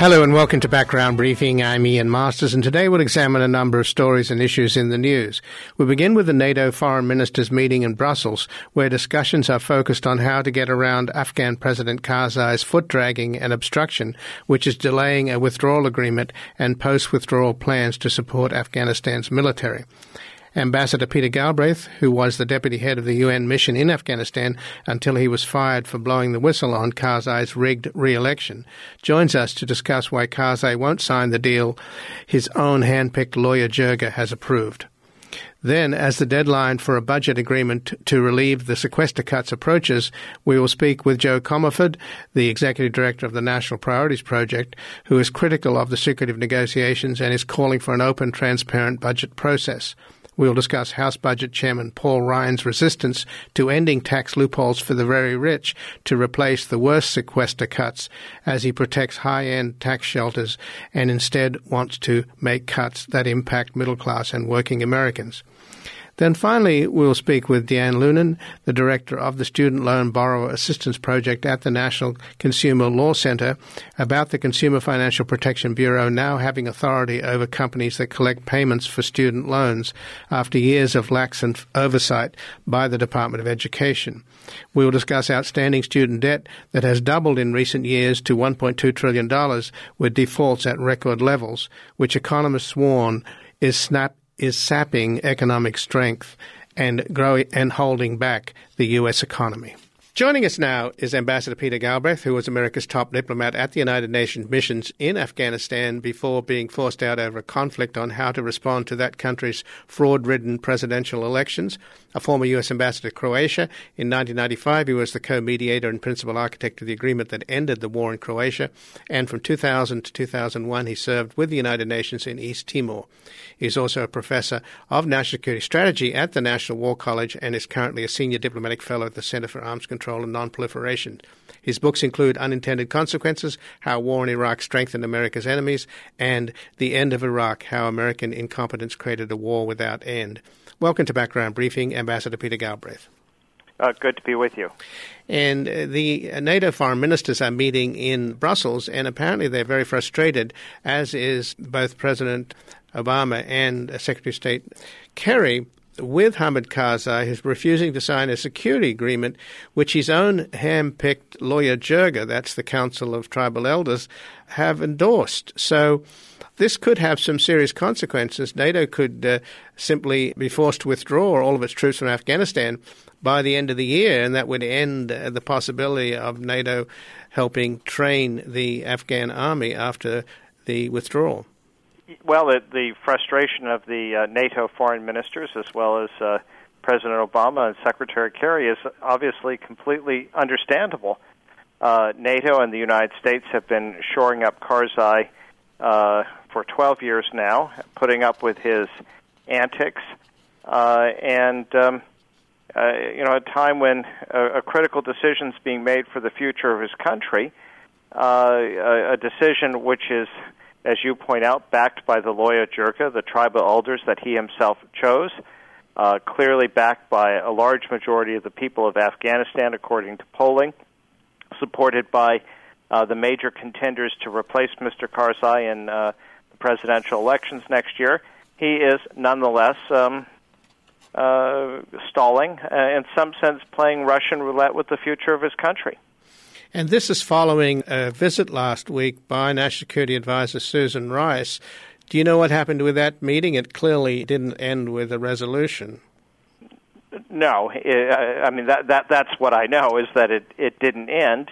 Hello and welcome to Background Briefing. I'm Ian Masters, and today we'll examine a number of stories and issues in the news. We'll begin with the NATO foreign ministers meeting in Brussels, where discussions are focused on how to get around Afghan President Karzai's foot-dragging and obstruction, which is delaying a withdrawal agreement and post-withdrawal plans to support Afghanistan's military. Ambassador Peter Galbraith, who was the deputy head of the UN mission in Afghanistan until he was fired for blowing the whistle on Karzai's rigged re-election, joins us to discuss why Karzai won't sign the deal his own hand-picked lawyer Jirga has approved. Then, as the deadline for a budget agreement to relieve the sequester cuts approaches, we will speak with Joe Comerford, the Executive Director of the National Priorities Project, who is critical of the secretive negotiations and is calling for an open, transparent budget process. We will discuss House Budget Chairman Paul Ryan's resistance to ending tax loopholes for the very rich to replace the worst sequester cuts as he protects high-end tax shelters and instead wants to make cuts that impact middle-class and working Americans. Then finally, we'll speak with Deanne Lunan, the director of the Student Loan Borrower Assistance Project at the National Consumer Law Center, about the Consumer Financial Protection Bureau now having authority over companies that collect payments for student loans after years of lax oversight by the Department of Education. We will discuss outstanding student debt that has doubled in recent years to $1.2 trillion, with defaults at record levels, which economists warn is sapping economic strength and holding back the U.S. economy. Joining us now is Ambassador Peter Galbraith, who was America's top diplomat at the United Nations missions in Afghanistan before being forced out over a conflict on how to respond to that country's fraud-ridden presidential elections. A former U.S. ambassador to Croatia. In 1995, he was the co-mediator and principal architect of the agreement that ended the war in Croatia. And from 2000 to 2001, he served with the United Nations in East Timor. He is also a professor of national security strategy at the National War College and is currently a senior diplomatic fellow at the Center for Arms Control and Non-Proliferation. His books include Unintended Consequences, How War in Iraq Strengthened America's Enemies, and The End of Iraq, How American Incompetence Created a War Without End. Welcome to Background Briefing, Ambassador Peter Galbraith. Good to be with you. And the NATO foreign ministers are meeting in Brussels, and apparently they're very frustrated, as is both President Obama and Secretary of State Kerry, with Hamid Karzai, who's refusing to sign a security agreement, which his own hand-picked lawyer Jirga, that's the Council of Tribal Elders, have endorsed. So this could have some serious consequences. NATO could simply be forced to withdraw all of its troops from Afghanistan by the end of the year, and that would end the possibility of NATO helping train the Afghan army after the withdrawal. Well, the frustration of the NATO foreign ministers, as well as President Obama and Secretary Kerry, is obviously completely understandable. NATO and the United States have been shoring up Karzai for 12 years now, putting up with his antics, and at a time when a critical decision is being made for the future of his country, a decision which is, as you point out, backed by the lawyer Jirga, the tribal elders that he himself chose, clearly backed by a large majority of the people of Afghanistan, according to polling, supported by the major contenders to replace Mr. Karzai in the presidential elections next year. He is nonetheless stalling, in some sense playing Russian roulette with the future of his country. And this is following a visit last week by National Security Advisor Susan Rice. Do you know what happened with that meeting? It clearly didn't end with a resolution. No. I mean, that's what I know, is that it didn't end.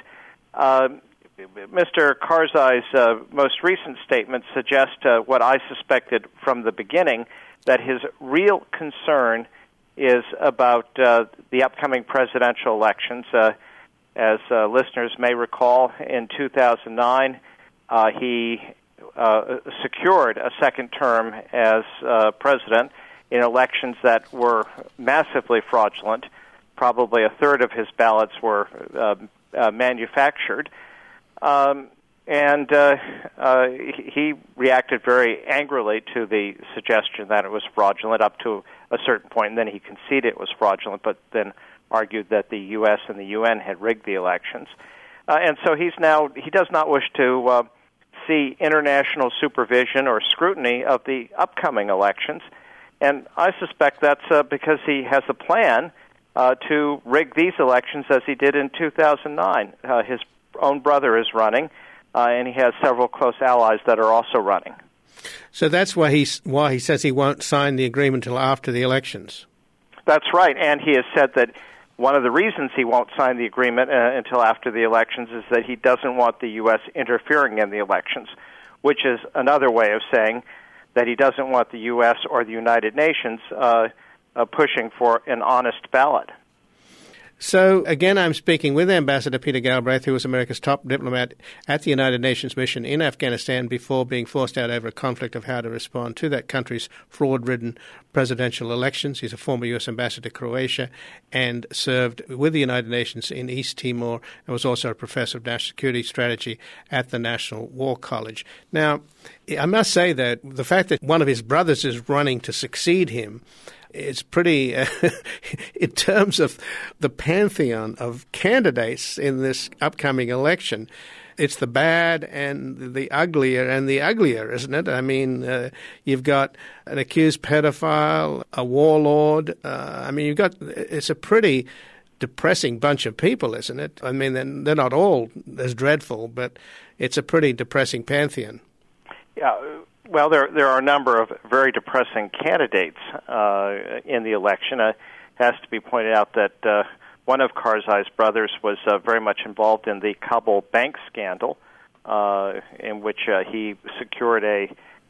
Mr. Karzai's most recent statement suggests what I suspected from the beginning, that his real concern is about the upcoming presidential elections. As listeners may recall, in 2009, he secured a second term as president in elections that were massively fraudulent. Probably a third of his ballots were manufactured. And he reacted very angrily to the suggestion that it was fraudulent up to a certain point, and then he conceded it was fraudulent, but then argued that the U.S. and the UN had rigged the elections. And so he does not wish to see international supervision or scrutiny of the upcoming elections. And I suspect that's because he has a plan to rig these elections as he did in 2009. His own brother is running, and he has several close allies that are also running. So that's why he says he won't sign the agreement until after the elections. That's right, and he has said that one of the reasons he won't sign the agreement until after the elections is that he doesn't want the U.S. interfering in the elections, which is another way of saying that he doesn't want the U.S. or the United Nations pushing for an honest ballot. So, again, I'm speaking with Ambassador Peter Galbraith, who was America's top diplomat at the United Nations mission in Afghanistan before being forced out over a conflict of how to respond to that country's fraud-ridden presidential elections. He's a former U.S. ambassador to Croatia and served with the United Nations in East Timor and was also a professor of national security strategy at the National War College. Now, I must say that the fact that one of his brothers is running to succeed him, it's pretty, in terms of the pantheon of candidates in this upcoming election, it's the bad and the uglier, isn't it? I mean, you've got an accused pedophile, a warlord. It's a pretty depressing bunch of people, isn't it? I mean, they're not all as dreadful, but it's a pretty depressing pantheon. Yeah. Well, there are a number of very depressing candidates in the election. It has to be pointed out that one of Karzai's brothers was very much involved in the Kabul bank scandal, in which he secured a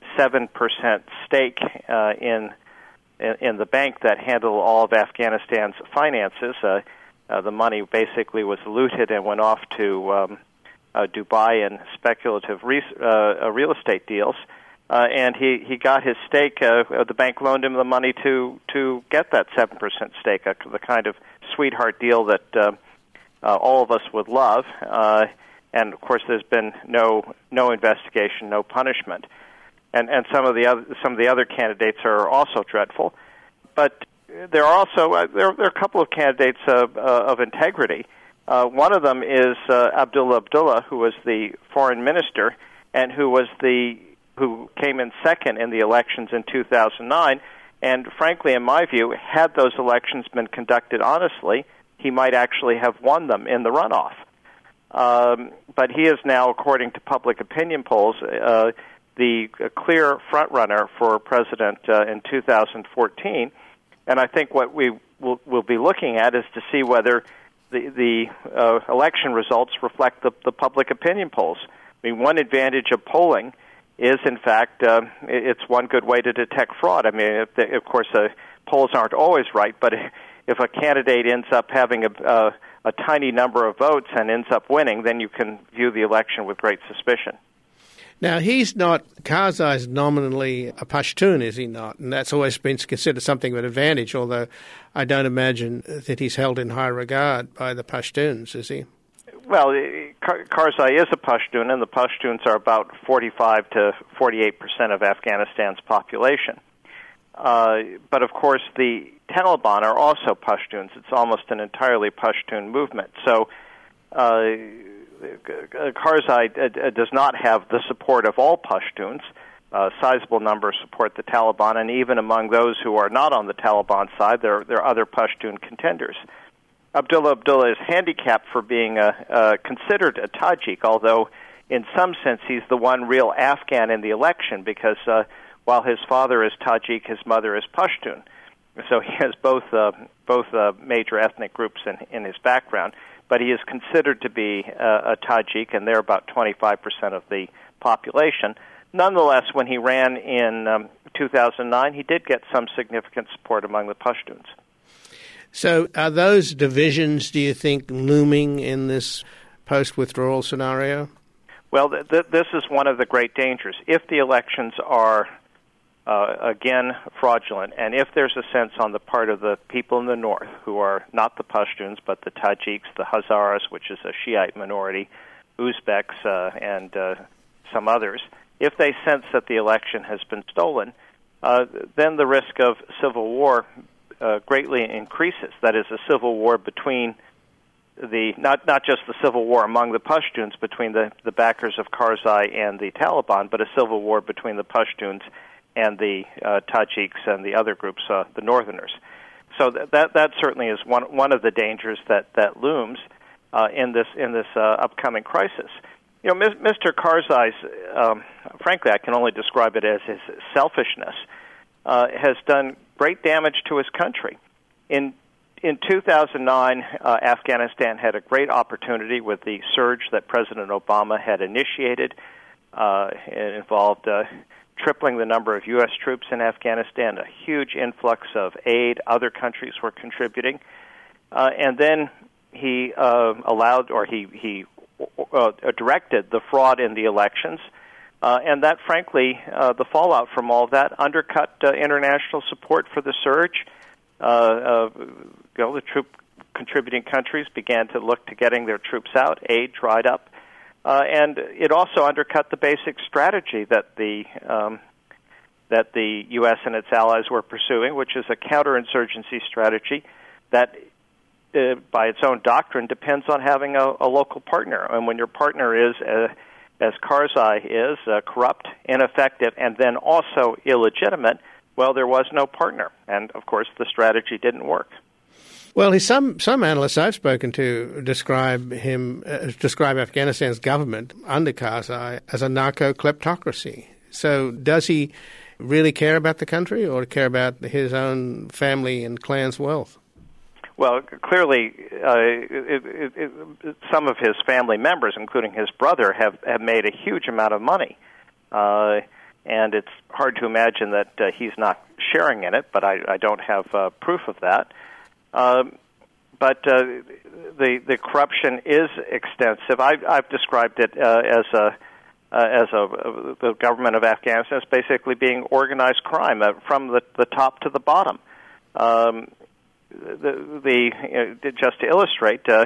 7% stake in the bank that handled all of Afghanistan's finances. The money basically was looted and went off to Dubai in speculative real estate deals. And he got his stake. The bank loaned him the money to get that 7% stake, the kind of sweetheart deal that all of us would love. And of course, there's been no investigation, no punishment. And some of the other candidates are also dreadful. But there are also there are a couple of candidates of integrity. One of them is Abdullah Abdullah, who was the foreign minister and who came in second in the elections in 2009, and frankly, in my view, had those elections been conducted honestly, he might actually have won them in the runoff. But he is now, according to public opinion polls, the clear frontrunner for president in 2014, and I think what we'll be looking at is to see whether the election results reflect the public opinion polls. I mean, one advantage of polling is, in fact, it's one good way to detect fraud. I mean, of course, polls aren't always right, but if a candidate ends up having a tiny number of votes and ends up winning, then you can view the election with great suspicion. Now, Karzai's nominally a Pashtun, is he not? And that's always been considered something of an advantage, although I don't imagine that he's held in high regard by the Pashtuns, is he? Well, Karzai is a Pashtun, and the Pashtuns are about 45 to 48% of Afghanistan's population. But, of course, the Taliban are also Pashtuns. It's almost an entirely Pashtun movement. So Karzai does not have the support of all Pashtuns. Sizable numbers support the Taliban, and even among those who are not on the Taliban side, there are other Pashtun contenders. Abdullah is handicapped for being considered a Tajik, although in some sense he's the one real Afghan in the election, because while his father is Tajik, his mother is Pashtun. So he has both major ethnic groups in his background, but he is considered to be a Tajik, and they're about 25% of the population. Nonetheless, when he ran in 2009, he did get some significant support among the Pashtuns. So are those divisions, do you think, looming in this post-withdrawal scenario? Well, this is one of the great dangers. If the elections are, again, fraudulent, and if there's a sense on the part of the people in the north, who are not the Pashtuns, but the Tajiks, the Hazaras, which is a Shiite minority, Uzbeks, and some others, if they sense that the election has been stolen, then the risk of civil war greatly increases. That is, a civil war between not just the civil war among the Pashtuns between the backers of Karzai and the Taliban, but a civil war between the Pashtuns and the Tajiks and the other groups, the Northerners. So that certainly is one of the dangers that looms in this upcoming crisis. You know, Mr. Karzai's, frankly, I can only describe it as his selfishness, has done great damage to his country. In 2009, Afghanistan had a great opportunity with the surge that President Obama had initiated. It involved tripling the number of U.S. troops in Afghanistan, a huge influx of aid. Other countries were contributing. And then he directed the fraud in the elections. And that, frankly, the fallout from all of that undercut international support for the surge. The troop contributing countries began to look to getting their troops out. Aid dried up. And it also undercut the basic strategy that the U.S. and its allies were pursuing, which is a counterinsurgency strategy that, by its own doctrine, depends on having a local partner. And when your partner is, as Karzai is, corrupt, ineffective, and then also illegitimate, well, there was no partner. And, of course, the strategy didn't work. Well, some analysts I've spoken to describe Afghanistan's government under Karzai as a narco-kleptocracy. So does he really care about the country or care about his own family and clan's wealth? Well, clearly, some of his family members, including his brother, have made a huge amount of money. And it's hard to imagine that he's not sharing in it, but I don't have proof of that. But the corruption is extensive. I've described it as the government of Afghanistan as basically being organized crime from the top to the bottom. Just to illustrate, the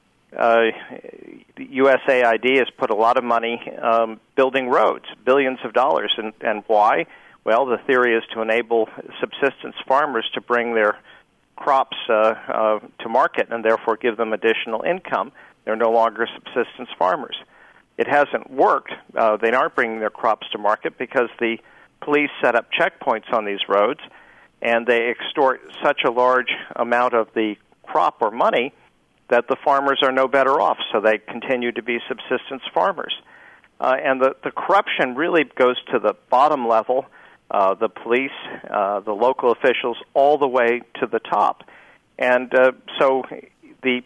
USAID has put a lot of money building roads, billions of dollars, and why? Well, the theory is to enable subsistence farmers to bring their crops to market and therefore give them additional income. They're no longer subsistence farmers. It hasn't worked. They aren't bringing their crops to market because the police set up checkpoints on these roads, and they extort such a large amount of the crop or money that the farmers are no better off, so they continue to be subsistence farmers. And the corruption really goes to the bottom level, the police, the local officials, all the way to the top. And so the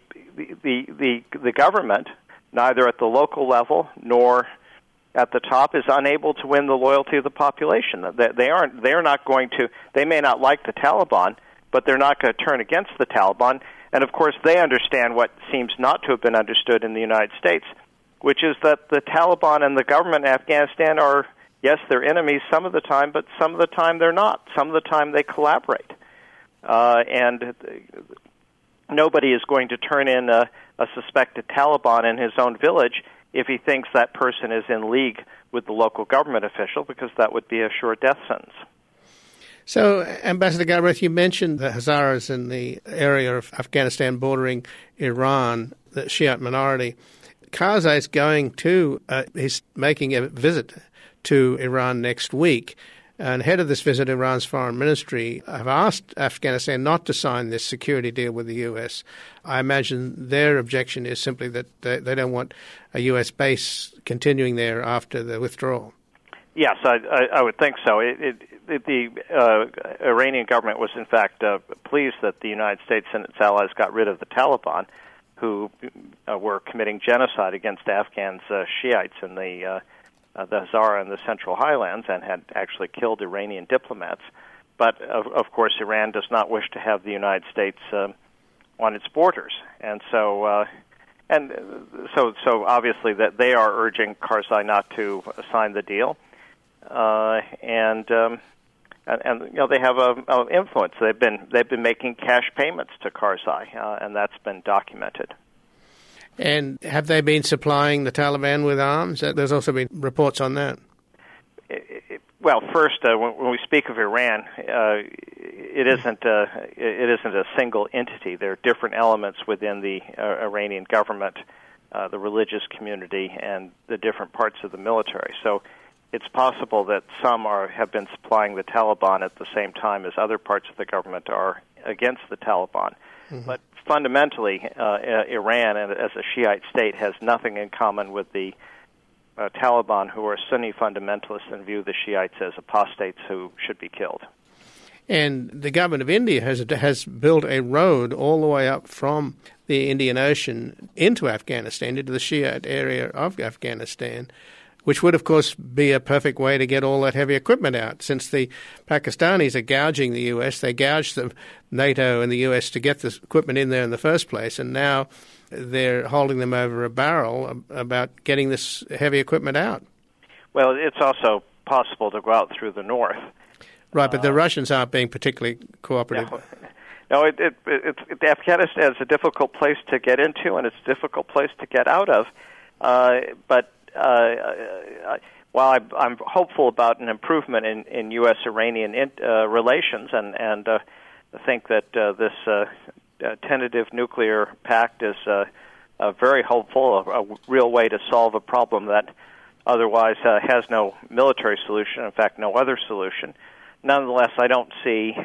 government, neither at the local level nor at the top, is unable to win the loyalty of the population. They're not going to. They may not like the Taliban, but they're not going to turn against the Taliban. And of course, they understand what seems not to have been understood in the United States, which is that the Taliban and the government in Afghanistan are, yes, they're enemies some of the time, but some of the time they're not. Some of the time they collaborate. And nobody is going to turn in a suspected Taliban in his own village if he thinks that person is in league with the local government official, because that would be a sure death sentence. So, Ambassador Galbraith, you mentioned the Hazaras in the area of Afghanistan bordering Iran, the Shiite minority. Karzai is he's making a visit to Iran next week. And head of this visit, Iran's foreign ministry, have asked Afghanistan not to sign this security deal with the U.S. I imagine their objection is simply that they don't want a U.S. base continuing there after the withdrawal. Yes, I would think so. The Iranian government was, in fact, pleased that the United States and its allies got rid of the Taliban, who were committing genocide against Afghans Shiites in the Hazara and the Central Highlands, and had actually killed Iranian diplomats. But, of course, Iran does not wish to have the United States on its borders. And so obviously that they are urging Karzai not to sign the deal. And you know, they have a influence. They've been making cash payments to Karzai, and that's been documented. And have they been supplying the Taliban with arms? There's also been reports on that. Well, first, when we speak of Iran, it isn't a single entity. There are different elements within the Iranian government, the religious community, and the different parts of the military. So it's possible that some have been supplying the Taliban at the same time as other parts of the government are against the Taliban. Mm-hmm. But fundamentally, Iran, as a Shiite state, has nothing in common with the Taliban, who are Sunni fundamentalists and view the Shiites as apostates who should be killed. And the government of India has built a road all the way up from the Indian Ocean into Afghanistan, into the Shiite area of Afghanistan, which would, of course, be a perfect way to get all that heavy equipment out. Since the Pakistanis are gouging the U.S., they gouged the NATO and the U.S. to get this equipment in there in the first place, and now they're holding them over a barrel about getting this heavy equipment out. Well, it's also possible to go out through the north. Right, but the Russians aren't being particularly cooperative. No, Afghanistan is a difficult place to get into, and it's a difficult place to get out of. But while I'm hopeful about an improvement in U.S.-Iranian relations, and I think that this tentative nuclear pact is very hopeful, a real way to solve a problem that otherwise has no military solution, in fact, no other solution. Nonetheless, I don't see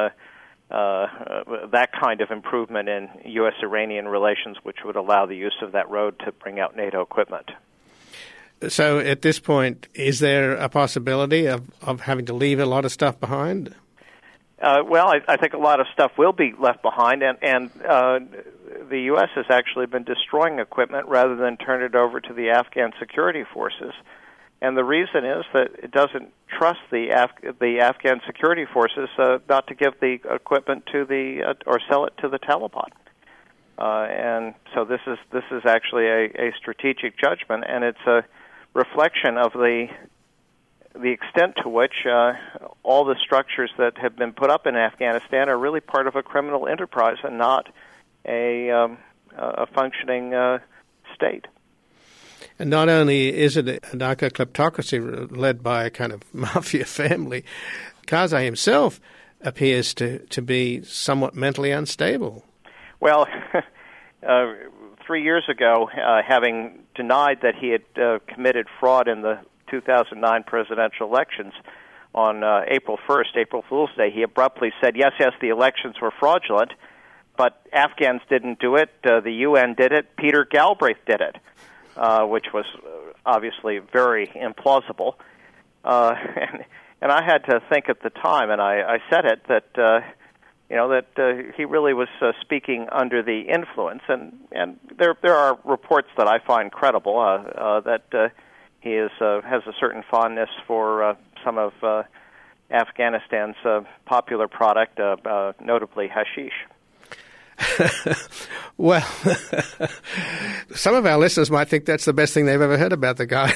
that kind of improvement in U.S.-Iranian relations which would allow the use of that road to bring out NATO equipment. So at this point, is there a possibility of having to leave a lot of stuff behind? Well, I think a lot of stuff will be left behind, and the U.S. has actually been destroying equipment rather than turn it over to the Afghan security forces. And the reason is that it doesn't trust the Afghan security forces not to give the equipment to or sell it to the Taliban. And so this is actually a strategic judgment, and it's a reflection of the extent to which all the structures that have been put up in Afghanistan are really part of a criminal enterprise and not a functioning state. And not only is it a narco-kleptocracy led by a kind of mafia family, Karzai himself appears to be somewhat mentally unstable. Well, 3 years ago, having denied that he had committed fraud in the 2009 presidential elections on April 1st, April Fool's Day, he abruptly said, yes, the elections were fraudulent, but Afghans didn't do it, the UN did it, Peter Galbraith did it, which was obviously very implausible. And I had to think at the time, and I said it, that he really was speaking under the influence, and there are reports that I find credible that he has a certain fondness for some of Afghanistan's popular product, notably hashish. Well, some of our listeners might think that's the best thing they've ever heard about the guy.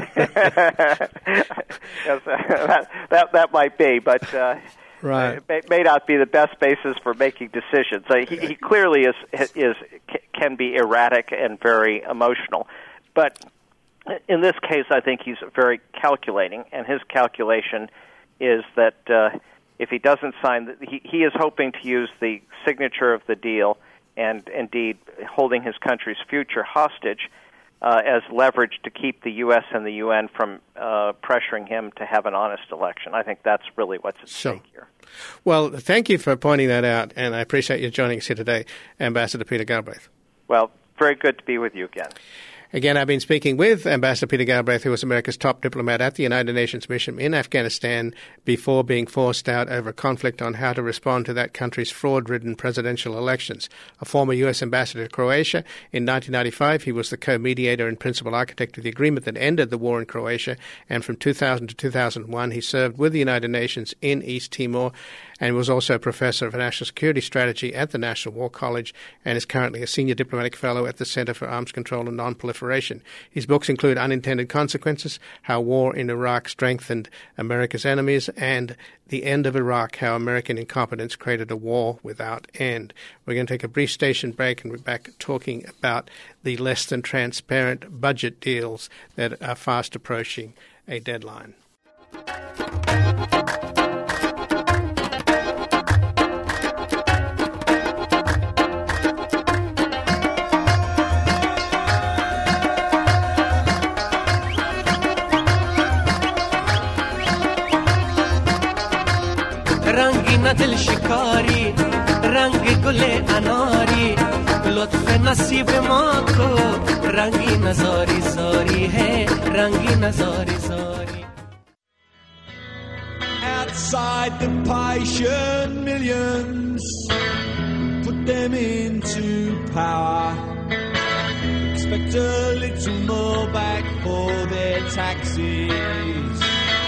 Yes, that might be, but right. It may not be the best basis for making decisions. He clearly can be erratic and very emotional, but in this case, I think he's very calculating, and his calculation is that if he doesn't sign, he is hoping to use the signature of the deal and indeed holding his country's future hostage as leverage to keep the U.S. and the UN from pressuring him to have an honest election. I think that's really what's at stake here. Well, thank you for pointing that out, and I appreciate you joining us here today, Ambassador Peter Galbraith. Well, very good to be with you again. Again, I've been speaking with Ambassador Peter Galbraith, who was America's top diplomat at the United Nations mission in Afghanistan before being forced out over conflict on how to respond to that country's fraud-ridden presidential elections. A former U.S. ambassador to Croatia, in 1995 he was the co-mediator and principal architect of the agreement that ended the war in Croatia, and from 2000 to 2001 he served with the United Nations in East Timor and was also a professor of national security strategy at the National War College and is currently a senior diplomatic fellow at the Center for Arms Control and Non-Proliferation. His books include Unintended Consequences, How War in Iraq Strengthened America's Enemies, and The End of Iraq, How American Incompetence Created a War Without End. We're going to take a brief station break and we're back talking about the less than transparent budget deals that are fast approaching a deadline. रंगीना दिल शिकारी रंग गुले अनारी लुत्फ नसीब माँ को रंगीना ज़ारी ज़ारी है रंगीना ज़ारी ज़ारी Outside the patient millions, put them into power. Expect a little more back for their taxes.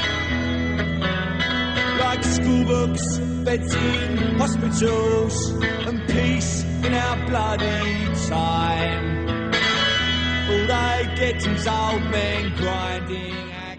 Like school books, beds in hospitals, and peace in our bloody time. All they get is old men grinding.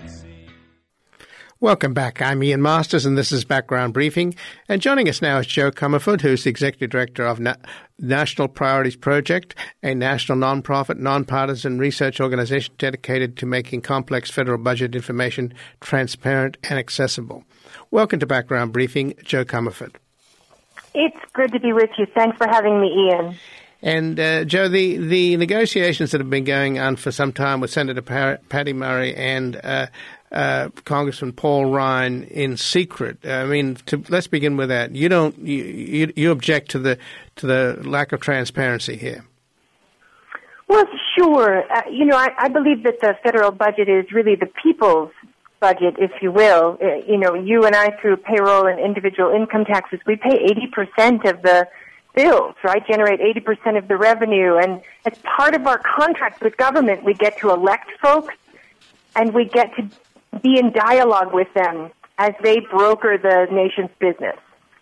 Welcome back. I'm Ian Masters, and this is Background Briefing. And joining us now is Joe Comerford, who's the Executive Director of National Priorities Project, a national non-profit, non-partisan research organization dedicated to making complex federal budget information transparent and accessible. Welcome to Background Briefing, Joe Comerford. It's good to be with you. Thanks for having me, Ian. And, Joe, the negotiations that have been going on for some time with Senator Patty Murray and Congressman Paul Ryan in secret. I mean, let's begin with that. You object to the lack of transparency here. Well, sure. I believe that the federal budget is really the people's budget, if you will. You and I, through payroll and individual income taxes, we pay 80% of the bills, right? Generate 80% of the revenue. And as part of our contract with government, we get to elect folks and we get to be in dialogue with them as they broker the nation's business.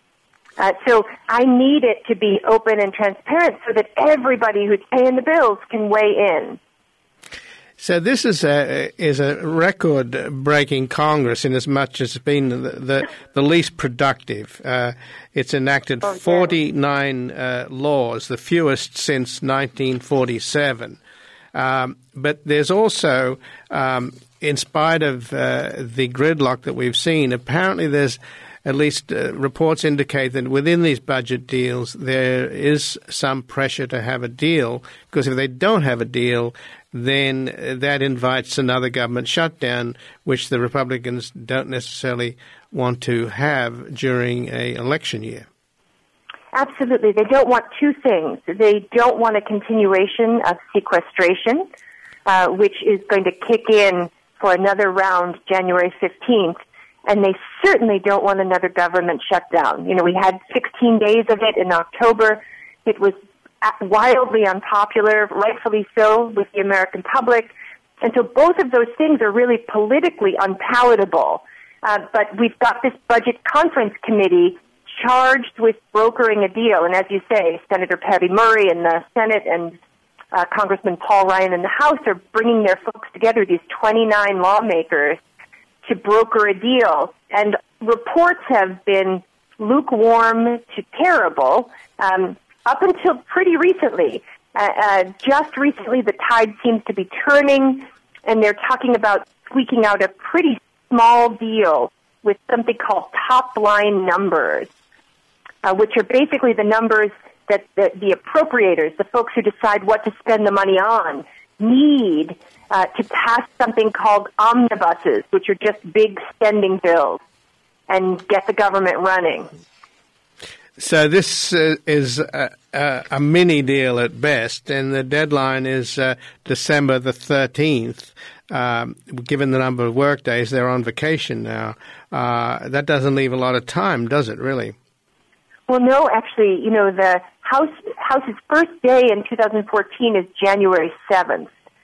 So I need it to be open and transparent so that everybody who's paying the bills can weigh in. So this is a record-breaking Congress in as much as it's been the least productive. It's enacted 49 laws, the fewest since 1947. But there's also, in spite of the gridlock that we've seen, apparently there's at least reports indicate that within these budget deals there is some pressure to have a deal, because if they don't have a deal, then that invites another government shutdown, which the Republicans don't necessarily want to have during an election year. Absolutely. They don't want two things. They don't want a continuation of sequestration, which is going to kick in for another round January 15th. And they certainly don't want another government shutdown. We had 16 days of it in October. It was wildly unpopular, rightfully so, with the American public. And so both of those things are really politically unpalatable. But we've got this budget conference committee charged with brokering a deal. And as you say, Senator Patty Murray in the Senate and Congressman Paul Ryan in the House are bringing their folks together, these 29 lawmakers, to broker a deal. And reports have been lukewarm to terrible up until pretty recently. Just recently, the tide seems to be turning, and they're talking about squeaking out a pretty small deal with something called top-line numbers, which are basically the numbers that the appropriators, the folks who decide what to spend the money on, need to pass something called omnibuses, which are just big spending bills, and get the government running. So this is a mini deal at best, and the deadline is December the 13th. Given the number of work days, they're on vacation now. That doesn't leave a lot of time, does it, really? Well, no, actually, the House's first day in 2014 is January 7th.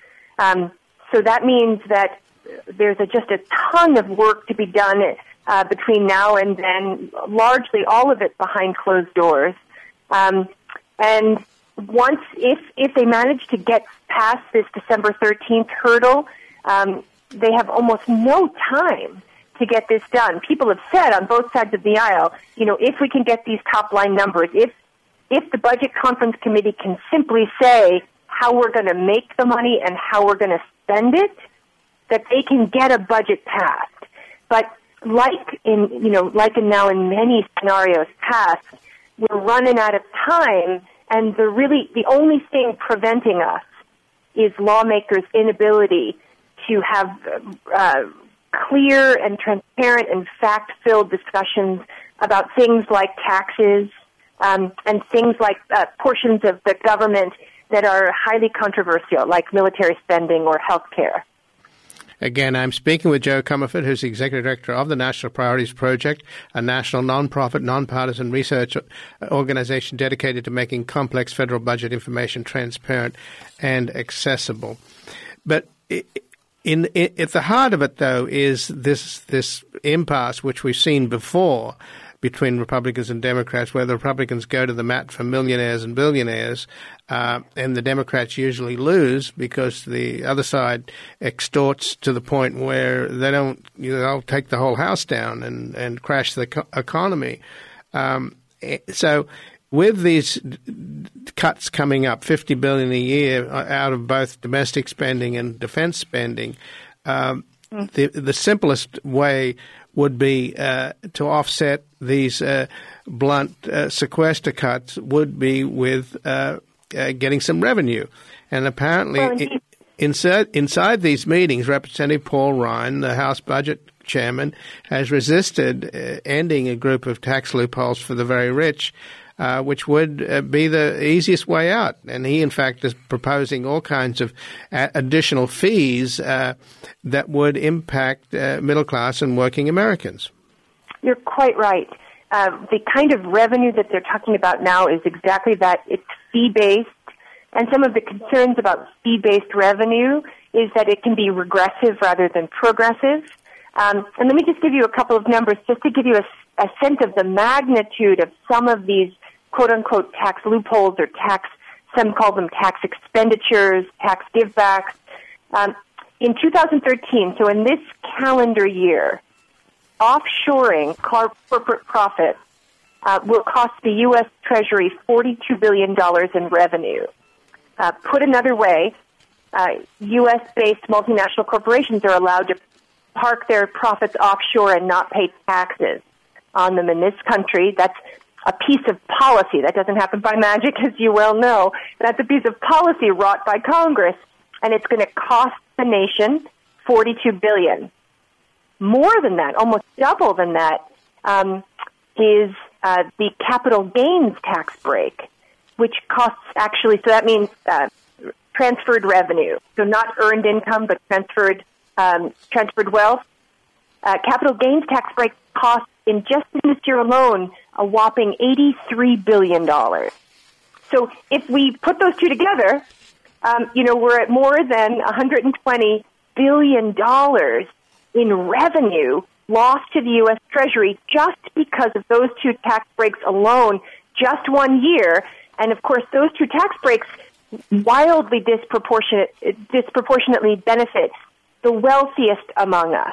So that means that there's just a ton of work to be done between now and then, largely all of it behind closed doors. And once, if they manage to get past this December 13th hurdle, they have almost no time to get this done. People have said on both sides of the aisle, if we can get these top-line numbers, if the Budget Conference Committee can simply say how we're going to make the money and how we're going to spend it, that they can get a budget passed. But like now in many scenarios past, we're running out of time, and the only thing preventing us is lawmakers' inability to have clear and transparent and fact-filled discussions about things like taxes and things like portions of the government that are highly controversial, like military spending or health care. Again, I'm speaking with Jo Comerford, who's the Executive Director of the National Priorities Project, a national non-profit, non-partisan research organization dedicated to making complex federal budget information transparent and accessible. But at the heart of it, though, is this impasse which we've seen before between Republicans and Democrats, where the Republicans go to the mat for millionaires and billionaires, and the Democrats usually lose because the other side extorts to the point where they'll take the whole house down and crash the economy. So with these cuts coming up, $50 billion a year out of both domestic spending and defense spending, the simplest way would be to offset these blunt sequester cuts would be with getting some revenue. And apparently inside these meetings, Representative Paul Ryan, the House Budget Chairman, has resisted ending a group of tax loopholes for the very rich, which would be the easiest way out. And he, in fact, is proposing all kinds of additional fees that would impact middle-class and working Americans. You're quite right. The kind of revenue that they're talking about now is exactly that. It's fee-based. And some of the concerns about fee-based revenue is that it can be regressive rather than progressive. And let me just give you a couple of numbers just to give you a sense of the magnitude of some of these quote-unquote tax loopholes or some call them tax expenditures, tax givebacks. In 2013, so in this calendar year, offshoring corporate profits will cost the U.S. Treasury $42 billion in revenue. Put another way, U.S.-based multinational corporations are allowed to park their profits offshore and not pay taxes on them in this country. That's a piece of policy. That doesn't happen by magic, as you well know. That's a piece of policy wrought by Congress, and it's going to cost the nation $42 billion. More than that, almost double than that, is the capital gains tax break, which costs actually, so that means transferred revenue. So not earned income, but transferred wealth. Capital gains tax break costs in just this year alone a whopping $83 billion. So if we put those two together, we're at more than $120 billion in revenue lost to the U.S. Treasury just because of those two tax breaks alone, just 1 year. And, of course, those two tax breaks wildly disproportionately benefit the wealthiest among us.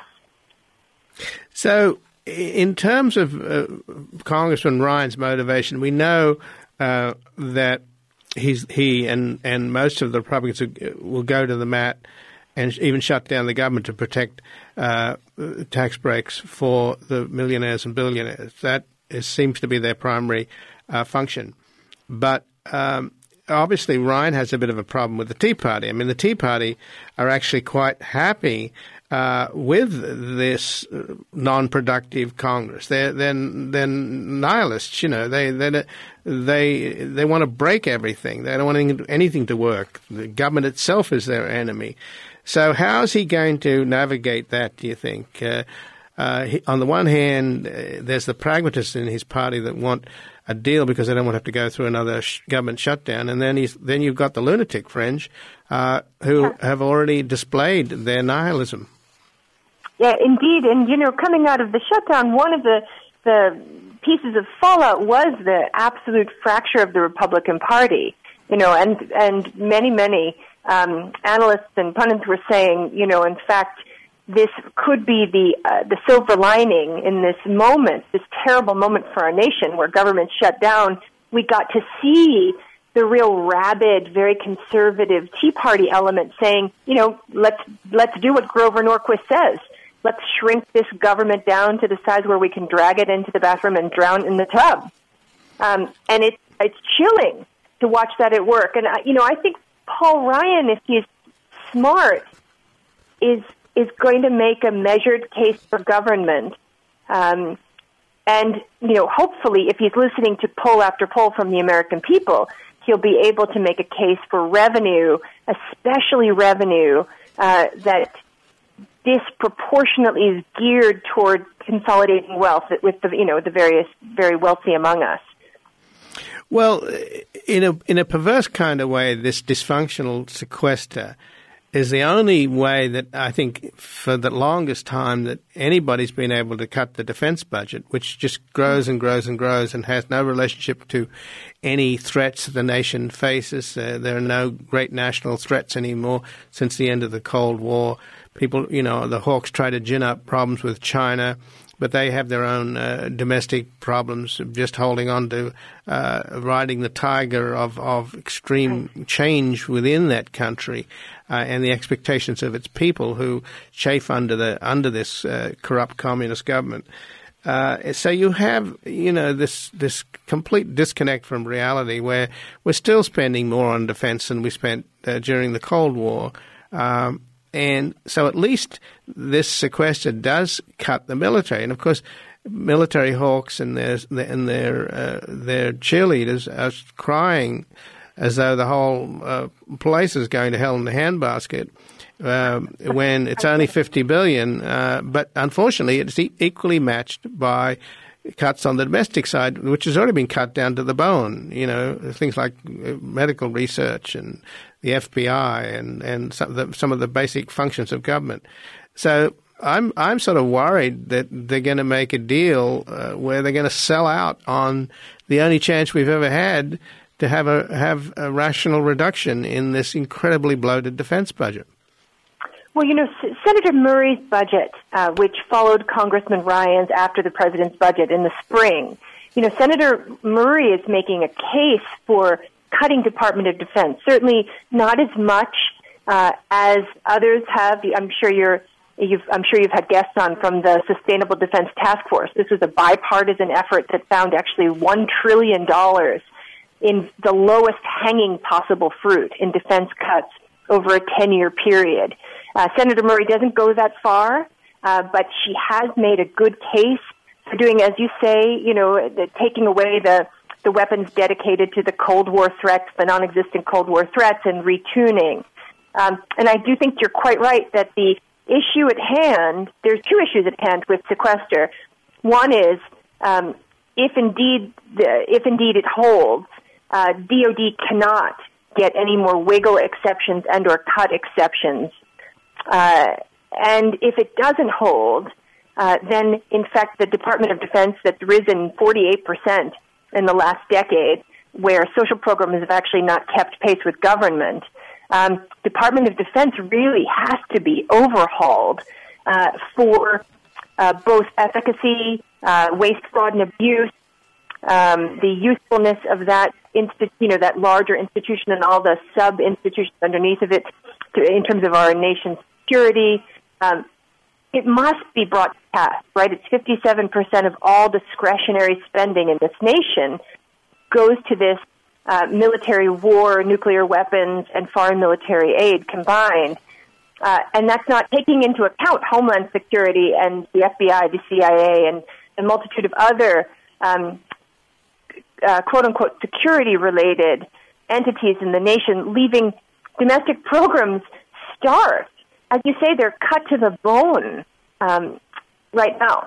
So in terms of Congressman Ryan's motivation, we know that he and most of the Republicans will go to the mat and even shut down the government to protect tax breaks for the millionaires and billionaires. That seems to be their primary function. But obviously Ryan has a bit of a problem with the Tea Party. I mean, the Tea Party are actually quite happy with this non-productive Congress. They're nihilists, you know. They want to break everything. They don't want anything to work. The government itself is their enemy. So how is he going to navigate that, do you think? On the one hand, there's the pragmatists in his party that want a deal because they don't want to have to go through another government shutdown, and then you've got the lunatic fringe who have already displayed their nihilism. Yeah, indeed. And, coming out of the shutdown, one of the pieces of fallout was the absolute fracture of the Republican Party, and many analysts and pundits were saying, in fact, this could be the silver lining in this moment, this terrible moment for our nation where government shut down. We got to see the real rabid, very conservative Tea Party element saying, let's do what Grover Norquist says. Let's shrink this government down to the size where we can drag it into the bathroom and drown in the tub. And it's chilling to watch that at work. And, I think Paul Ryan, if he's smart, is going to make a measured case for government. And, hopefully, if he's listening to poll after poll from the American people, he'll be able to make a case for revenue, especially revenue that disproportionately is geared toward consolidating wealth with the various very wealthy among us. Well, in a perverse kind of way, this dysfunctional sequester is the only way that I think for the longest time that anybody's been able to cut the defense budget, which just grows and grows and grows and has no relationship to any threats the nation faces. There are no great national threats anymore since the end of the Cold War. People, the hawks try to gin up problems with China, but they have their own domestic problems, just holding on to riding the tiger of extreme change within that country and the expectations of its people who chafe under this corrupt communist government. So you have, this complete disconnect from reality where we're still spending more on defense than we spent during the Cold War. And so at least this sequester does cut the military. And, of course, military hawks and their cheerleaders are crying as though the whole place is going to hell in the handbasket when it's only $50 billion. But unfortunately, it's equally matched by cuts on the domestic side, which has already been cut down to the bone. Things like medical research and the FBI and some of the basic functions of government. So I'm sort of worried that they're going to make a deal where they're going to sell out on the only chance we've ever had to have a rational reduction in this incredibly bloated defense budget. Well, Senator Murray's budget, which followed Congressman Ryan's after the president's budget in the spring, Senator Murray is making a case for cutting Department of Defense. Certainly not as much as others have. I'm sure you've had guests on from the Sustainable Defense Task Force. This was a bipartisan effort that found actually $1 trillion in the lowest hanging possible fruit in defense cuts over a 10-year period. Senator Murray doesn't go that far, but she has made a good case for doing, as you say, taking away the weapons dedicated to the Cold War threats, the non-existent Cold War threats, and retuning. And I do think you're quite right that the issue at hand, there's two issues at hand with sequester. One is, if indeed it holds, DOD cannot get any more wiggle exceptions and or cut exceptions. And if it doesn't hold, then in fact the Department of Defense that's risen 48% in the last decade, where social programs have actually not kept pace with government, Department of Defense really has to be overhauled for both efficacy, waste, fraud, and abuse, the usefulness of that that larger institution and all the sub-institutions underneath of it in terms of our nation's security. It must be brought to pass, right? It's 57% of all discretionary spending in this nation goes to this military war, nuclear weapons, and foreign military aid combined. And that's not taking into account Homeland Security and the FBI, the CIA, and a multitude of other quote-unquote security-related entities in the nation, leaving domestic programs starved. As you say, they're cut to the bone right now.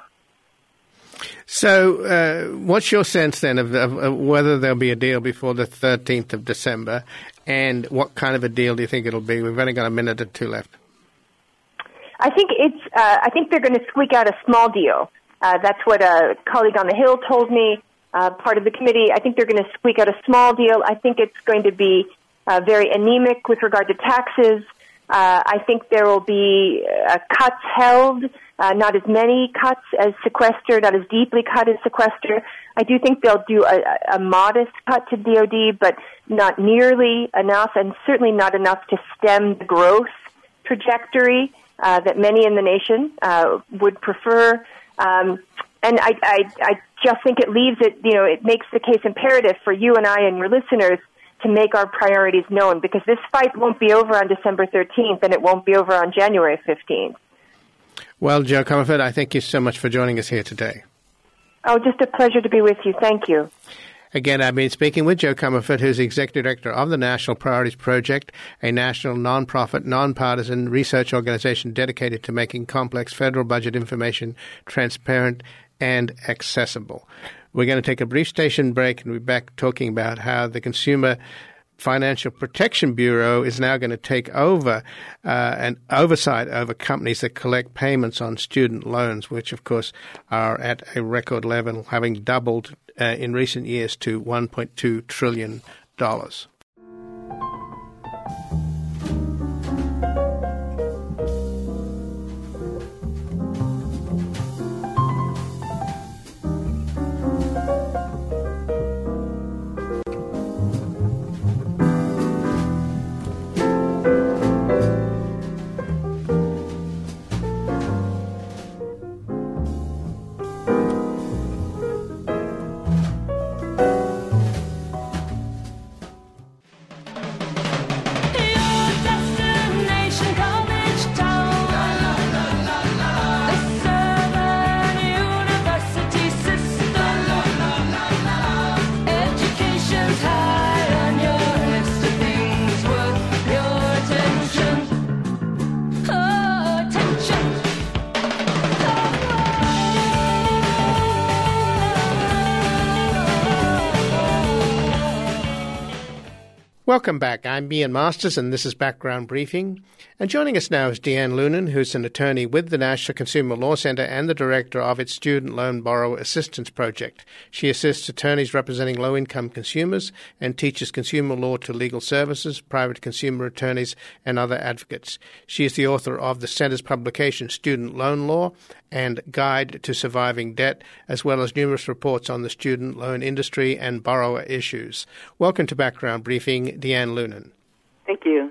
So what's your sense then of whether there'll be a deal before the 13th of December, and what kind of a deal do you think it'll be? We've only got a minute or two left. I think I think they're going to squeak out a small deal. That's what a colleague on the Hill told me, part of the committee. I think they're going to squeak out a small deal. I think it's going to be very anemic with regard to taxes. I think there will be cuts held, not as many cuts as sequester, not as deeply cut as sequester. I do think they'll do a modest cut to DOD, but not nearly enough, and certainly not enough to stem the growth trajectory that many in the nation would prefer. And I just think it leaves it, it makes the case imperative for you and I and your listeners to make our priorities known, because this fight won't be over on December 13th, and it won't be over on January 15th. Well, Jo Comerford, I thank you so much for joining us here today. Oh, just a pleasure to be with you. Thank you. Again, I've been speaking with Jo Comerford, who's the Executive Director of the National Priorities Project, a national non-profit, non-partisan research organization dedicated to making complex federal budget information transparent and accessible. We're going to take a brief station break and we'll be back talking about how the Consumer Financial Protection Bureau is now going to take over an oversight over companies that collect payments on student loans, which, of course, are at a record level, having doubled in recent years to $1.2 trillion. Welcome back. I'm Ian Masters, and this is Background Briefing. And joining us now is Deanne Loonan, who's an attorney with the National Consumer Law Centre and the director of its Student Loan Borrower Assistance Project. She assists attorneys representing low-income consumers and teaches consumer law to legal services, private consumer attorneys, and other advocates. She is the author of the Centre's publication, Student Loan Law and Guide to Surviving Debt, as well as numerous reports on the student loan industry and borrower issues. Welcome to Background Briefing, Deanne Loonan. Thank you.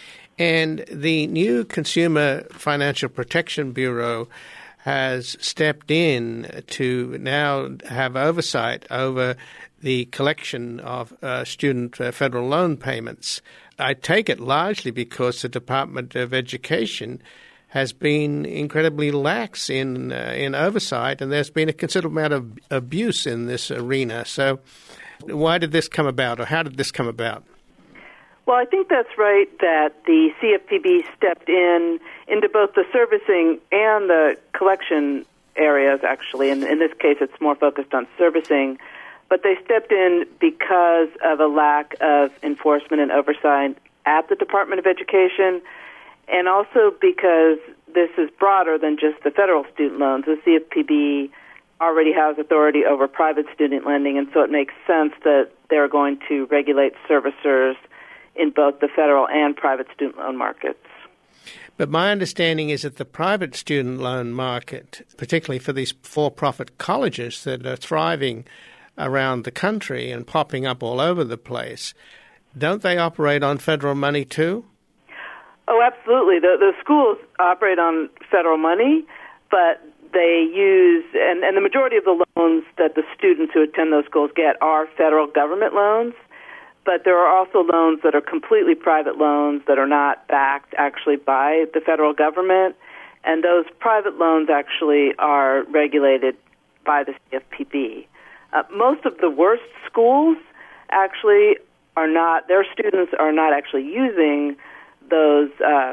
And the new Consumer Financial Protection Bureau has stepped in to now have oversight over the collection of student federal loan payments. I take it largely because the Department of Education has been incredibly lax in oversight, and there's been a considerable amount of abuse in this arena. So why did this come about, or how did this come about? Well, I think that's right that the CFPB stepped into both the servicing and the collection areas, actually. And in this case, it's more focused on servicing. But they stepped in because of a lack of enforcement and oversight at the Department of Education, and also because this is broader than just the federal student loans. The CFPB already has authority over private student lending, and so it makes sense that they're going to regulate servicers in both the federal and private student loan markets. But my understanding is that the private student loan market, particularly for these for-profit colleges that are thriving around the country and popping up all over the place, don't they operate on federal money too? Oh, absolutely. The schools operate on federal money, but they use, and the majority of the loans that the students who attend those schools get are federal government loans. But there are also loans that are completely private loans that are not backed actually by the federal government, and those private loans actually are regulated by the CFPB. Most of the worst schools actually are not, their students are not actually using those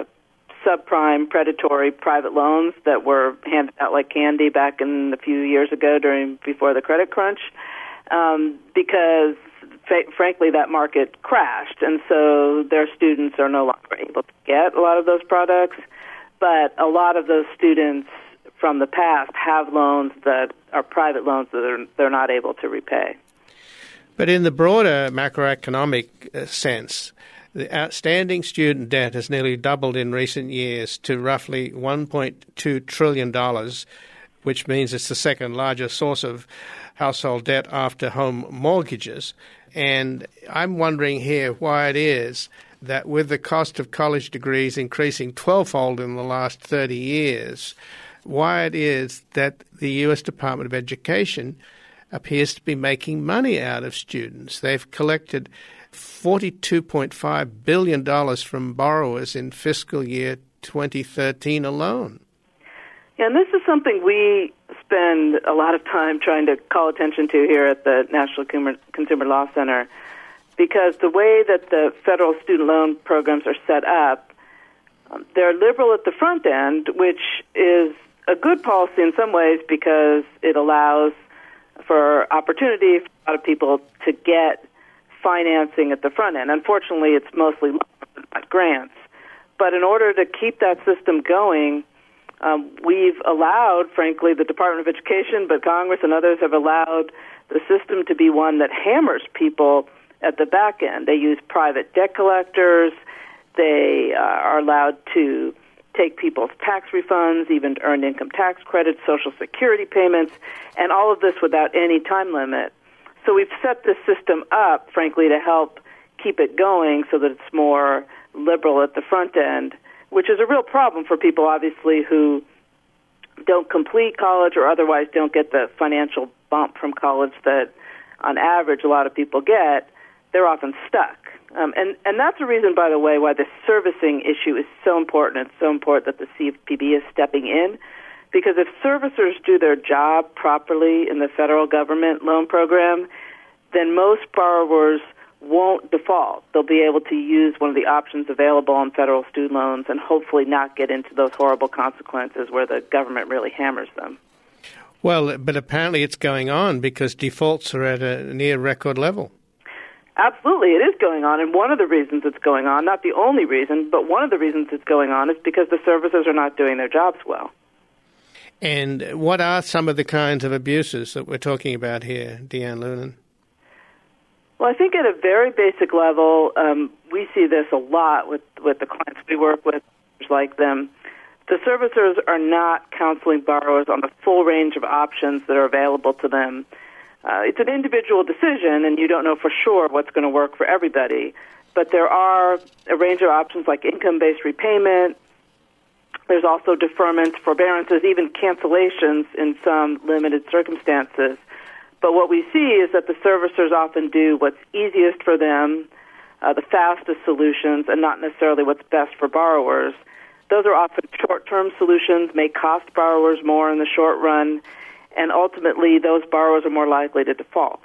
subprime predatory private loans that were handed out like candy back in a few years ago before the credit crunch, because frankly, that market crashed, and so their students are no longer able to get a lot of those products. But a lot of those students from the past have loans that are private loans that they're not able to repay. But in the broader macroeconomic sense, the outstanding student debt has nearly doubled in recent years to roughly $1.2 trillion, which means it's the second largest source of household debt after home mortgages. And I'm wondering here why it is that with the cost of college degrees increasing 12-fold in the last 30 years, why it is that the U.S. Department of Education appears to be making money out of students. They've collected $42.5 billion from borrowers in fiscal year 2013 alone. Yeah, and this is something we spend a lot of time trying to call attention to here at the National Consumer Law Center, because the way that the federal student loan programs are set up, they're liberal at the front end, which is a good policy in some ways because it allows for opportunity for a lot of people to get financing at the front end. Unfortunately, it's mostly loans, not grants. But in order to keep that system going, we've allowed, frankly, the Department of Education, but Congress and others have allowed the system to be one that hammers people at the back end. They use private debt collectors. They are allowed to take people's tax refunds, even earned income tax credits, Social Security payments, and all of this without any time limit. So we've set this system up, frankly, to help keep it going so that it's more liberal at the front end, which is a real problem for people, obviously, who don't complete college or otherwise don't get the financial bump from college that, on average, a lot of people get. They're often stuck. And that's a reason, by the way, why the servicing issue is so important. It's so important that the CFPB is stepping in, because if servicers do their job properly in the federal government loan program, then most borrowers won't default. They'll be able to use one of the options available on federal student loans and hopefully not get into those horrible consequences where the government really hammers them. Well, but apparently it's going on because defaults are at a near record level. Absolutely, it is going on, and one of the reasons it's going on, not the only reason, but one of the reasons it's going on is because the servicers are not doing their jobs well. And what are some of the kinds of abuses that we're talking about here, Deanne Loonan? Well, I think at a very basic level, we see this a lot with the clients we work with, like them. The servicers are not counseling borrowers on the full range of options that are available to them. It's an individual decision, and you don't know for sure what's going to work for everybody. But there are a range of options like income-based repayment. There's also deferments, forbearances, even cancellations in some limited circumstances. But what we see is that the servicers often do what's easiest for them, the fastest solutions, and not necessarily what's best for borrowers. Those are often short-term solutions, may cost borrowers more in the short run, and ultimately those borrowers are more likely to default.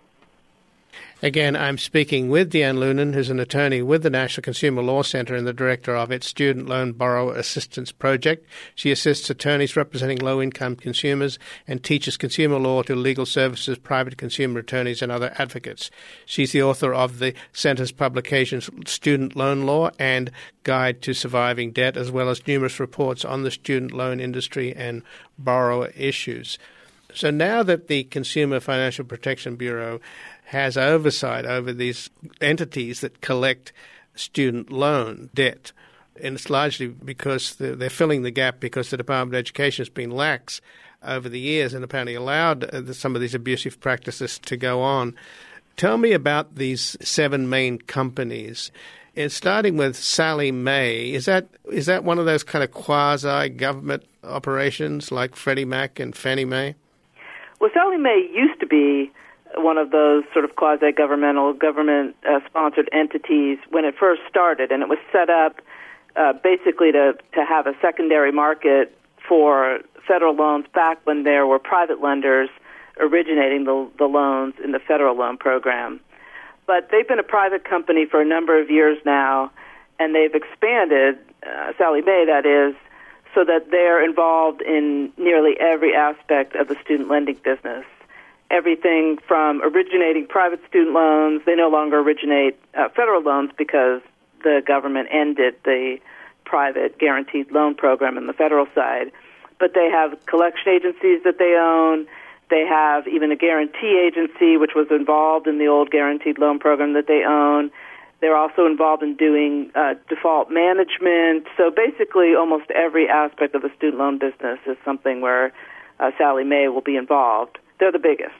Again, I'm speaking with Deanne Loonan, who's an attorney with the National Consumer Law Center and the director of its Student Loan Borrower Assistance Project. She assists attorneys representing low-income consumers and teaches consumer law to legal services, private consumer attorneys, and other advocates. She's the author of the Center's publications Student Loan Law and Guide to Surviving Debt, as well as numerous reports on the student loan industry and borrower issues. So now that the Consumer Financial Protection Bureau has oversight over these entities that collect student loan debt, and it's largely because they're filling the gap because the Department of Education has been lax over the years and apparently allowed some of these abusive practices to go on. Tell me about these 7 main companies. And starting with Sallie Mae, is that one of those kind of quasi-government operations like Freddie Mac and Fannie Mae? Well, Sallie Mae used to be one of those sort of quasi-governmental, government-sponsored entities when it first started, and it was set up basically to have a secondary market for federal loans back when there were private lenders originating the loans in the federal loan program. But they've been a private company for a number of years now, and they've expanded, Sallie Mae that is, so that they're involved in nearly every aspect of the student lending business. Everything from originating private student loans, they no longer originate federal loans because the government ended the private guaranteed loan program on the federal side. But they have collection agencies that they own. They have even a guarantee agency, which was involved in the old guaranteed loan program that they own. They're also involved in doing default management. So basically almost every aspect of the student loan business is something where Sallie Mae will be involved. They're the biggest.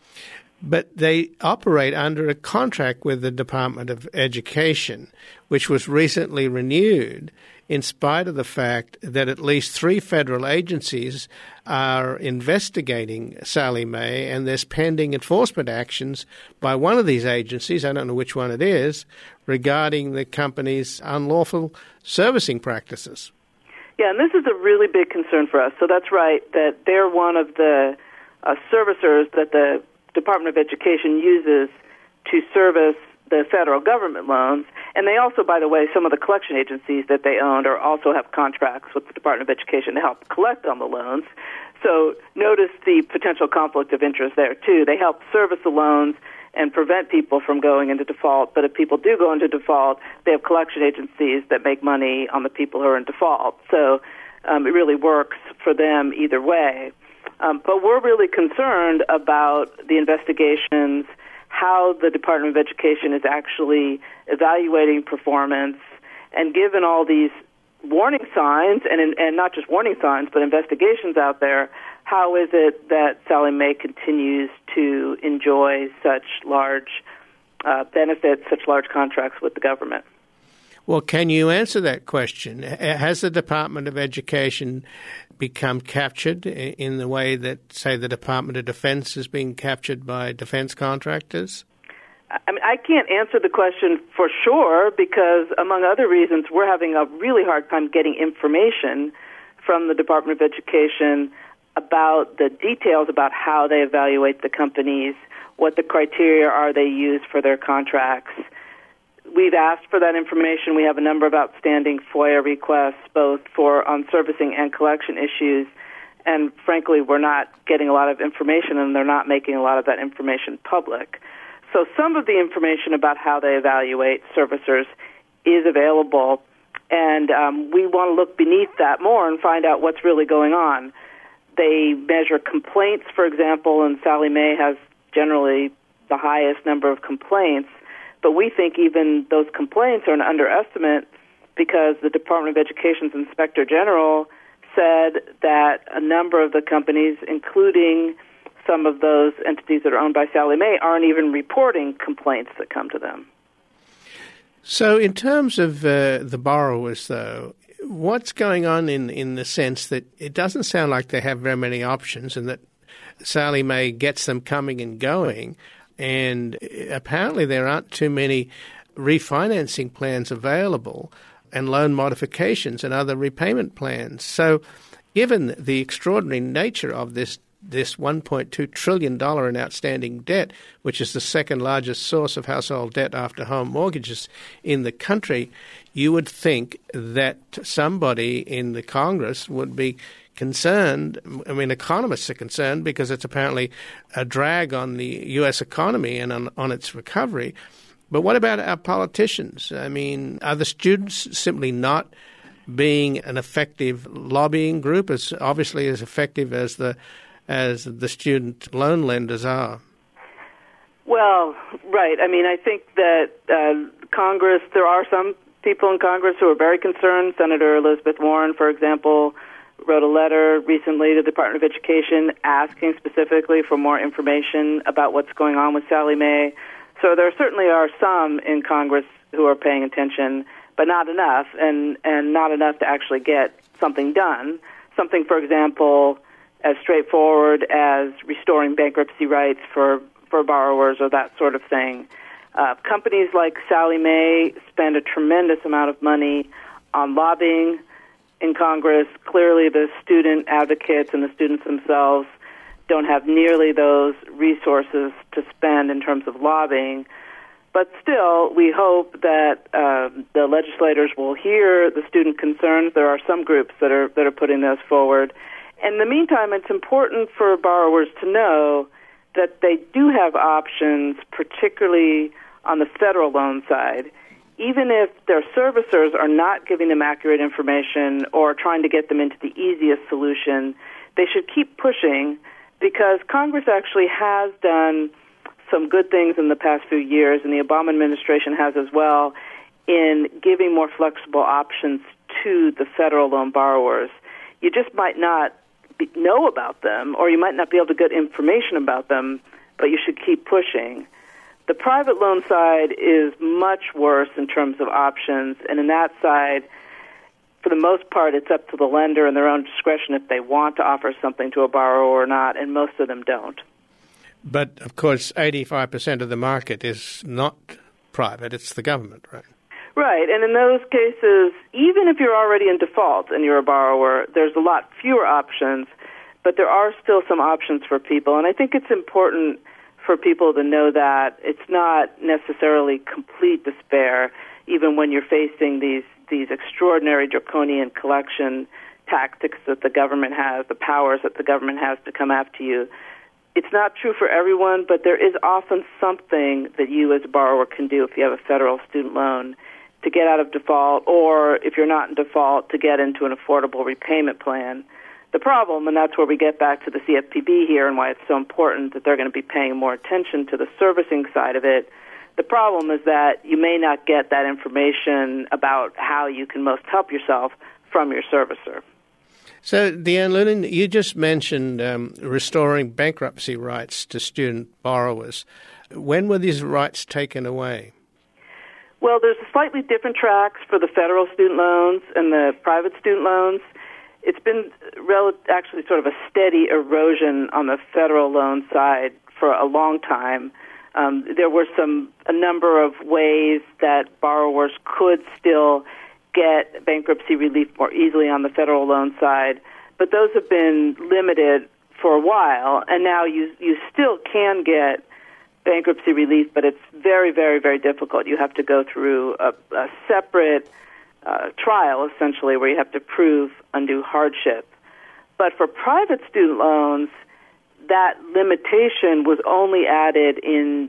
But they operate under a contract with the Department of Education, which was recently renewed in spite of the fact that at least 3 federal agencies are investigating Sallie Mae, and there's pending enforcement actions by one of these agencies, I don't know which one it is, regarding the company's unlawful servicing practices. Yeah, and this is a really big concern for us. So that's right, that they're one of the servicers that the Department of Education uses to service the federal government loans. And they also, by the way, some of the collection agencies that they owned also have contracts with the Department of Education to help collect on the loans. So notice the potential conflict of interest there, too. They help service the loans and prevent people from going into default. But if people do go into default, they have collection agencies that make money on the people who are in default. So it really works for them either way. But we're really concerned about the investigations, how the Department of Education is actually evaluating performance, and given all these warning signs, and not just warning signs, but investigations out there, how is it that Sallie Mae continues to enjoy such large benefits, such large contracts with the government? Well, can you answer that question? Has the Department of Education become captured in the way that, say, the Department of Defense is being captured by defense contractors? I mean, I can't answer the question for sure because, among other reasons, we're having a really hard time getting information from the Department of Education about the details about how they evaluate the companies, what the criteria are they use for their contracts. We've asked for that information. We have a number of outstanding FOIA requests, both on servicing and collection issues. And frankly, we're not getting a lot of information, and they're not making a lot of that information public. So some of the information about how they evaluate servicers is available, and we want to look beneath that more and find out what's really going on. They measure complaints, for example, and Sallie Mae has generally the highest number of complaints. But we think even those complaints are an underestimate because the Department of Education's Inspector General said that a number of the companies, including some of those entities that are owned by Sallie Mae, aren't even reporting complaints that come to them. So in terms of the borrowers, though, what's going on in the sense that it doesn't sound like they have very many options and that Sallie Mae gets them coming and going, and apparently there aren't too many refinancing plans available and loan modifications and other repayment plans. So given the extraordinary nature of this $1.2 trillion in outstanding debt, which is the second largest source of household debt after home mortgages in the country, you would think that somebody in the Congress would be concerned. I mean, economists are concerned because it's apparently a drag on the U.S. economy and on its recovery. But what about our politicians? I mean, are the students simply not being an effective lobbying group, as obviously as effective as the student loan lenders are? Well, right. I mean, I think that Congress, there are some people in Congress who are very concerned. Senator Elizabeth Warren, for example, wrote a letter recently to the Department of Education asking specifically for more information about what's going on with Sallie Mae. So there certainly are some in Congress who are paying attention, but not enough, and not enough to actually get something done. Something, for example, as straightforward as restoring bankruptcy rights for borrowers or that sort of thing. Companies like Sallie Mae spend a tremendous amount of money on lobbying in Congress. Clearly, the student advocates and the students themselves don't have nearly those resources to spend in terms of lobbying. But still, we hope that the legislators will hear the student concerns. There are some groups that are putting those forward. In the meantime, it's important for borrowers to know that they do have options, particularly on the federal loan side. Even if their servicers are not giving them accurate information or trying to get them into the easiest solution, they should keep pushing because Congress actually has done some good things in the past few years, and the Obama administration has as well, in giving more flexible options to the federal loan borrowers. You just might not know about them, or you might not be able to get information about them, but you should keep pushing. The private loan side is much worse in terms of options, and in that side, for the most part, it's up to the lender and their own discretion if they want to offer something to a borrower or not, and most of them don't. But, of course, 85% of the market is not private. It's the government, right? Right, and in those cases, even if you're already in default and you're a borrower, there's a lot fewer options But there are still some options for people, and I think it's important for people to know that it's not necessarily complete despair, even when you're facing these extraordinary draconian collection tactics that the government has, the powers that the government has to come after you. It's not true for everyone, but there is often something that you as a borrower can do if you have a federal student loan to get out of default, or if you're not in default, to get into an affordable repayment plan. The problem, and that's where we get back to the CFPB here and why it's so important that they're going to be paying more attention to the servicing side of it. The problem is that you may not get that information about how you can most help yourself from your servicer. So, Deanne Lewin, you just mentioned restoring bankruptcy rights to student borrowers. When were these rights taken away? Well, there's slightly different tracks for the federal student loans and the private student loans. It's been actually sort of a steady erosion on the federal loan side for a long time. There were a number of ways that borrowers could still get bankruptcy relief more easily on the federal loan side, but those have been limited for a while, and now you still can get bankruptcy relief, but it's very, very, very difficult. You have to go through a separate trial, essentially, where you have to prove undue hardship. But for private student loans, that limitation was only added in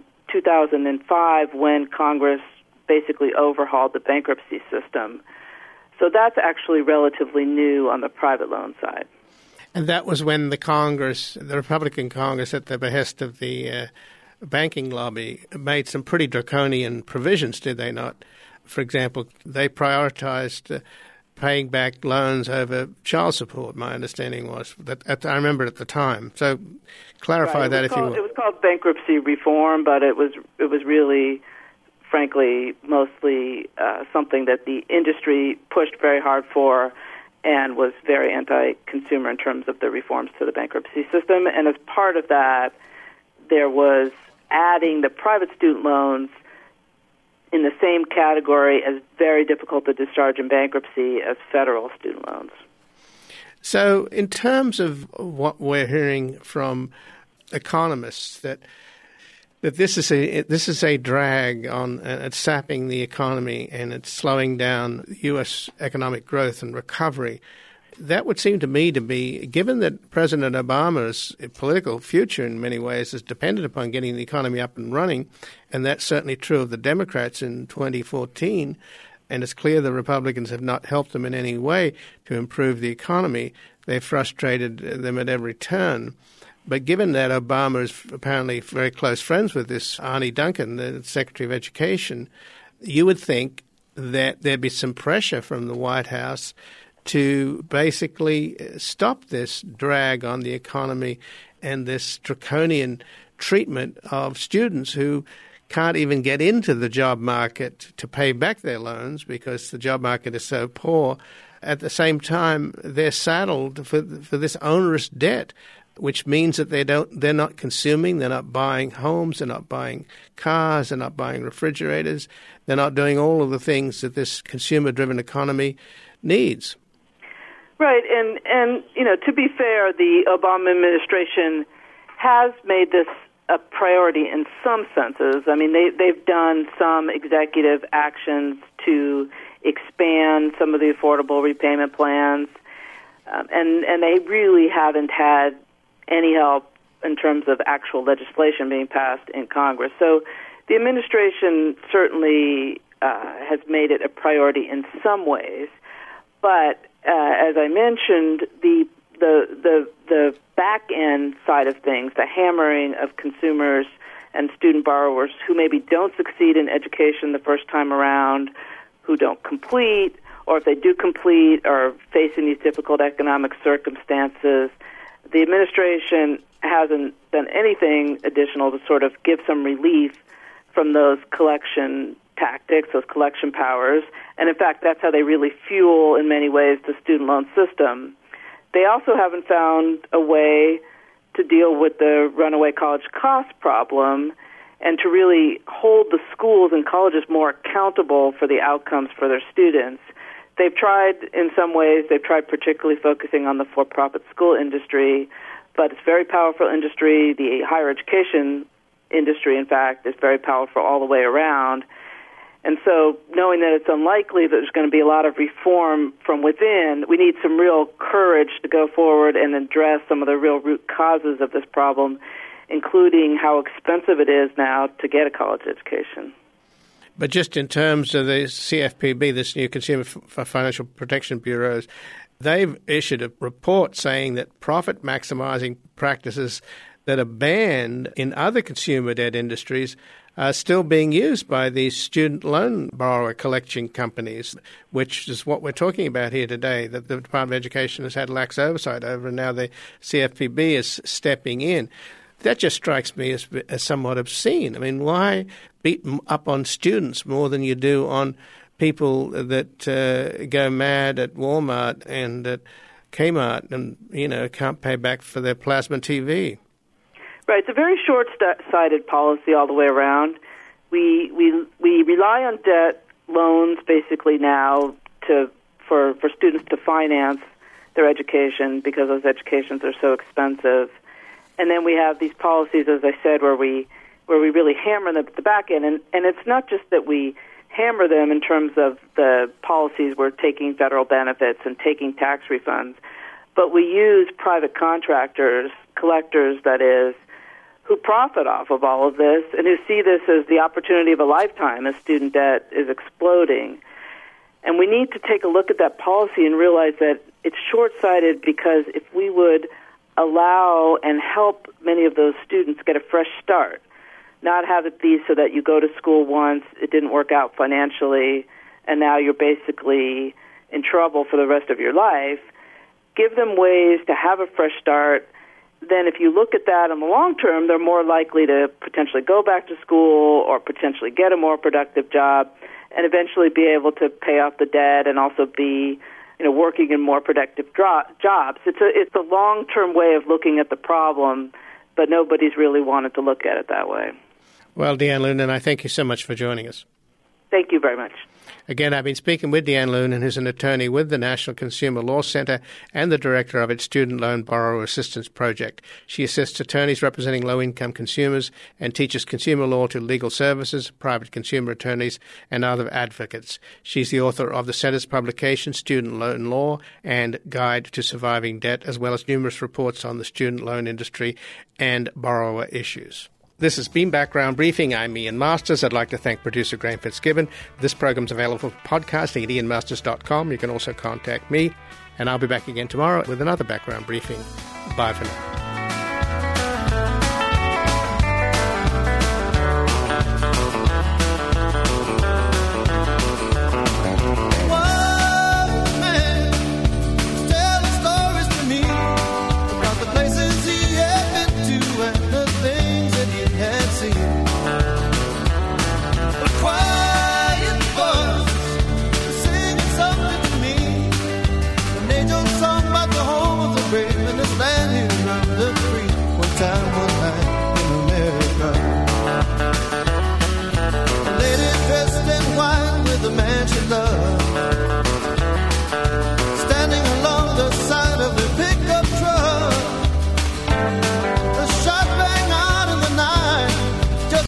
2005 when Congress basically overhauled the bankruptcy system. So that's actually relatively new on the private loan side. And that was when the Republican Congress, at the behest of the banking lobby, made some pretty draconian provisions, did they not? For example, they prioritized paying back loans over child support, my understanding was. I remember at the time. So clarify that if you will. It was called bankruptcy reform, but it was really, frankly, mostly something that the industry pushed very hard for and was very anti-consumer in terms of the reforms to the bankruptcy system. And as part of that, there was adding the private student loans in the same category as very difficult to discharge in bankruptcy as federal student loans. So in terms of what we're hearing from economists, that this is a drag on, it's sapping the economy and it's slowing down U.S. economic growth and recovery. That would seem to me to be, given that President Obama's political future in many ways is dependent upon getting the economy up and running, and that's certainly true of the Democrats in 2014, and it's clear the Republicans have not helped them in any way to improve the economy. They've frustrated them at every turn. But given that Obama is apparently very close friends with this Arne Duncan, the Secretary of Education, you would think that there'd be some pressure from the White House to basically stop this drag on the economy and this draconian treatment of students who can't even get into the job market to pay back their loans because the job market is so poor. At the same time, they're saddled for this onerous debt, which means that they're not consuming, they're not buying homes, they're not buying cars, they're not buying refrigerators, they're not doing all of the things that this consumer-driven economy needs. Right, and to be fair, the Obama administration has made this a priority in some senses. I mean, they've done some executive actions to expand some of the affordable repayment plans, and they really haven't had any help in terms of actual legislation being passed in Congress. So the administration certainly has made it a priority in some ways, but as I mentioned, the back end side of things, the hammering of consumers and student borrowers who maybe don't succeed in education the first time around, who don't complete, or if they do complete, are facing these difficult economic circumstances. The administration hasn't done anything additional to sort of give some relief from those collection tactics, those collection powers, and in fact, that's how they really fuel, in many ways, the student loan system. They also haven't found a way to deal with the runaway college cost problem and to really hold the schools and colleges more accountable for the outcomes for their students. they've tried in some ways. They've tried particularly focusing on the for-profit school industry, but it's a very powerful industry. The higher education industry, in fact, is very powerful all the way around. And so knowing that it's unlikely that there's going to be a lot of reform from within, we need some real courage to go forward and address some of the real root causes of this problem, including how expensive it is now to get a college education. But just in terms of the CFPB, this new Consumer Financial Protection Bureaus, they've issued a report saying that profit-maximizing practices that are banned in other consumer debt industries are still being used by these student loan borrower collection companies, which is what we're talking about here today, that the Department of Education has had lax oversight over, and now the CFPB is stepping in. That just strikes me as somewhat obscene. I mean, why beat up on students more than you do on people that go mad at Walmart and at Kmart and, can't pay back for their plasma TV? Right. It's a very short-sighted policy all the way around. We rely on debt loans basically now for students to finance their education because those educations are so expensive. And then we have these policies, as I said, where we really hammer them at the back end. And it's not just that we hammer them in terms of the policies we're taking federal benefits and taking tax refunds, but we use private contractors, collectors, that is, who profit off of all of this and who see this as the opportunity of a lifetime as student debt is exploding. And we need to take a look at that policy and realize that it's short-sighted, because if we would allow and help many of those students get a fresh start, not have it be so that you go to school once, it didn't work out financially, and now you're basically in trouble for the rest of your life, give them ways to have a fresh start. Then if you look at that in the long term, they're more likely to potentially go back to school or potentially get a more productive job and eventually be able to pay off the debt and also be, working in more productive jobs. It's a long-term way of looking at the problem, but nobody's really wanted to look at it that way. Well, Deanne Loonan, I thank you so much for joining us. Thank you very much. Again, I've been speaking with Deanne Loonan, who's an attorney with the National Consumer Law Center and the director of its Student Loan Borrower Assistance Project. She assists attorneys representing low-income consumers and teaches consumer law to legal services, private consumer attorneys, and other advocates. She's the author of the Center's publication, Student Loan Law and Guide to Surviving Debt, as well as numerous reports on the student loan industry and borrower issues. This has been Background Briefing. I'm Ian Masters. I'd like to thank producer Graham Fitzgibbon. This program's available for podcasting at ianmasters.com. You can also contact me, and I'll be back again tomorrow with another Background Briefing. Bye for now.